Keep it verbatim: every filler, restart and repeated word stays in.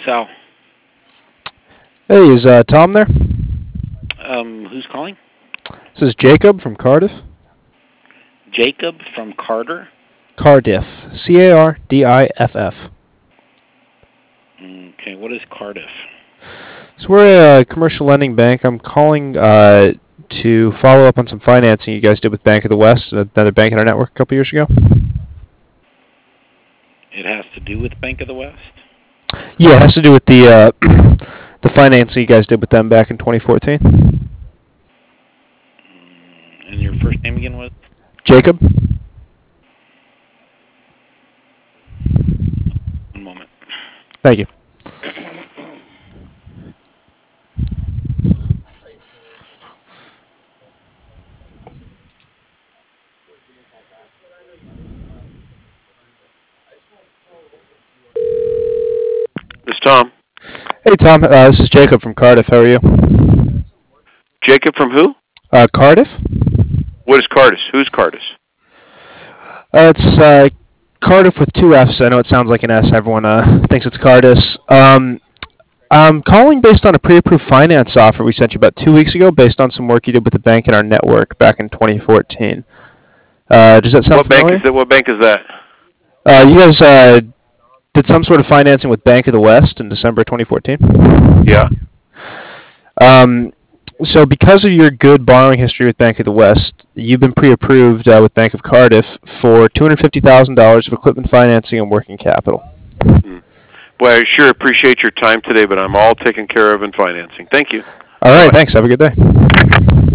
Sal. Hey, is uh, Tom there? Um, who's calling? This is Jacob from Cardiff. Jacob from Carter? Cardiff. C A R D I F F. Okay, what is Cardiff? So we're a commercial lending bank. I'm calling uh, to follow up on some financing you guys did with Bank of the West, another bank in our network a couple years ago. It has to do with Bank of the West? Yeah, it has to do with the uh, the financing you guys did with them back in twenty fourteen. And your first name again was? Jacob. One moment. Thank you. This is Tom. Hey, Tom. Uh, this is Jacob from Cardiff. How are you? Jacob from who? Uh, Cardiff. What is Cardis? Who's Cardis? Uh, it's uh, Cardiff with two F's. I know it sounds like an S. Everyone uh, thinks it's Cardis. Um, I'm calling based on a pre-approved finance offer we sent you about two weeks ago based on some work you did with the bank in our network back in twenty fourteen. Uh, does that sound what familiar? Bank is that? What bank is that? Uh, you guys uh, did some sort of financing with Bank of the West in December twenty fourteen? Yeah. Um, so because of your good borrowing history with Bank of the West, you've been pre-approved uh, with Bank of Cardiff for two hundred fifty thousand dollars of equipment financing and working capital. Hmm. Well, I sure appreciate your time today, but I'm all taken care of in financing. Thank you. All right, Bye. thanks. Have a good day.